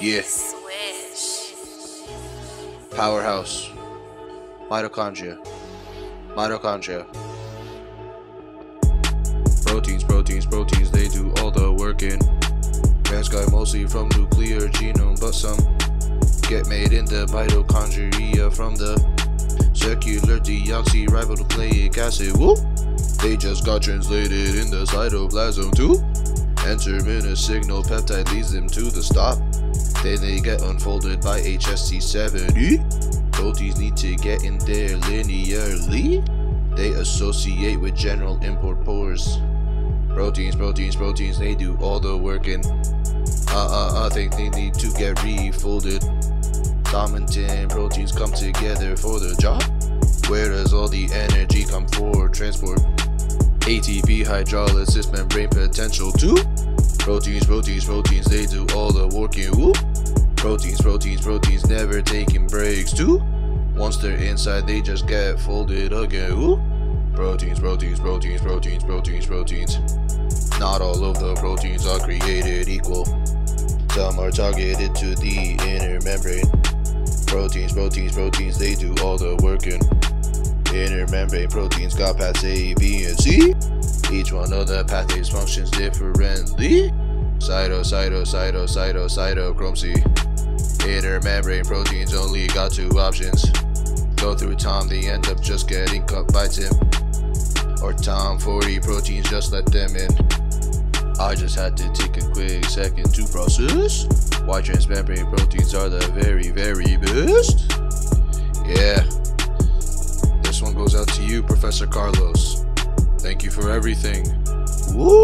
Yeah. Swish. Powerhouse. Mitochondria. Mitochondria. Proteins, they do all the working. Transcribed mostly from nuclear genome, but some get made in the mitochondria from the circular deoxyribonucleic acid. Whoop! They just got translated in the cytoplasm too. N-terminus signal peptide leads them to the stop. Then they get unfolded by HST70. Proteins need to get in there linearly. They associate with general import pores. Proteins, they do all the working. Think they need to get refolded. Dominant proteins come together for the job. Where does all the energy come for transport? ATP hydrolysis membrane potential too. Proteins, they do all the working. Woo. Proteins, never taking breaks too. Once they're inside, they just get folded again. Woo. Proteins. Not all of the proteins are created equal. Some are targeted to the inner membrane. Proteins, they do all the working. Inner membrane proteins got paths A, B, and C. Each one of the pathways functions differently. Cytochrome C. Inner membrane proteins only got two options. Go through Tom, they end up just getting cut by Tim. Or Tom 40 proteins, just let them in. I just had to take a quick second to process why transmembrane proteins are the very, very best. Yeah. This one goes out to you, Professor Carlos. Thank you for everything. Woo!